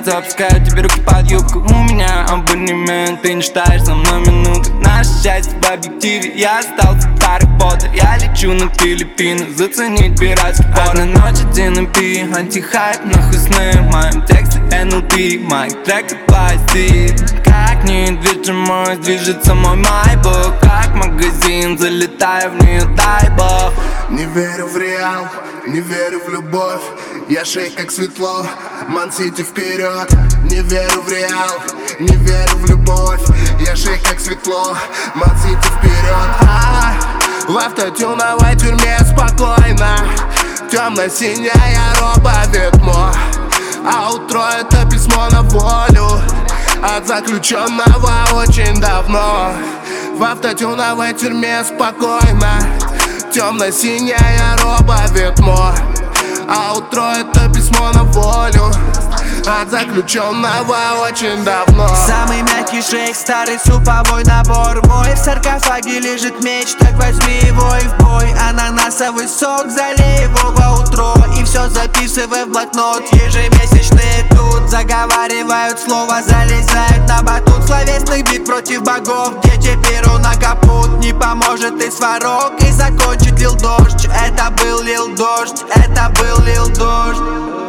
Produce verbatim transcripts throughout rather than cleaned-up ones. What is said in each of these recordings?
нравится, опускаю тебе руки под юбку. У меня абонемент, ты не считаешь со мной минуты. Наше счастье в объективе, я остался в Гарри Поттер. Я лечу на Филиппины, заценить пиратский порно. На ночь один эм пи, антихайп, нахуй сны. В моем тексте эн эл пи, моих треков пластик. Как недвижимость движется мой майбук. Как магазин, залетаю в нее, дай бог. Не верю в реал, не верю в любовь. Я шей как светло, Ман-Сити вперед. Не верю в реал, не верю в любовь. Я шей как светло, Ман-Сити вперед. А, в автотюновой тюрьме спокойно. Темно-синяя роба ветмо. А утро это письмо на волю от заключенного очень давно. В автотюновой тюрьме спокойно. Темно-синяя роба ветмо. А утро это письмо на волю от заключенного очень давно. Самый мягкий шейк, старый суповой набор мой. В саркофаге лежит меч, так возьми его и в бой. Ананасовый сок, залей его во утро. И все записывай в блокнот, ежемесячные тут. Заговаривают слова, залезают на батут. Словесных бит против богов, где теперь он на капут. Не поможет и сварок, и закончит лил дождь. Это был лил дождь, это был лил дождь.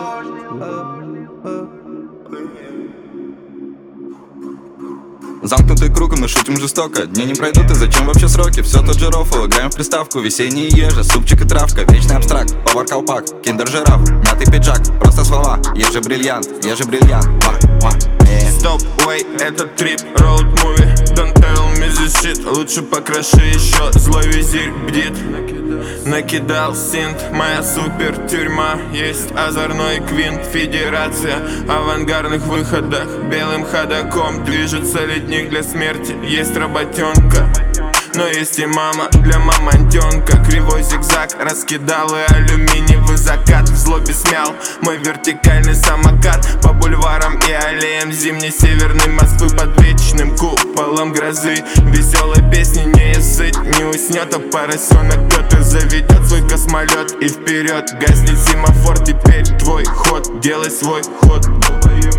Замкнутый круг, мы шутим жестоко. Дни не пройдут, и зачем вообще сроки? Все тот же рофл, играем в приставку. Весенние ежи, супчик и травка. Вечный абстракт, повар-колпак, киндер-жираф. Мятый пиджак, просто слова. Я же бриллиант, я же бриллиант. Стоп, ой, это трип, роуд муви. Don't tell me this shit. Лучше покраши еще, злой визирь бдит. Накидал синт, моя супер тюрьма. Есть озорной квинт, федерация. Авангардных выходах, белым ходоком движется ледник для смерти. Есть работенка, но есть и мама для мамонтенка. Кривой зигзаг раскидал и алюминиевый закат. В злобе смял мой вертикальный самокат по бульварам и аллеям зимней северной Москвы под вечным куполом грозы. Веселой песни не язык, не уснет, а поросенок кто-то заведет свой космолет. И вперед гаснет семафор, теперь твой ход, делай свой ход.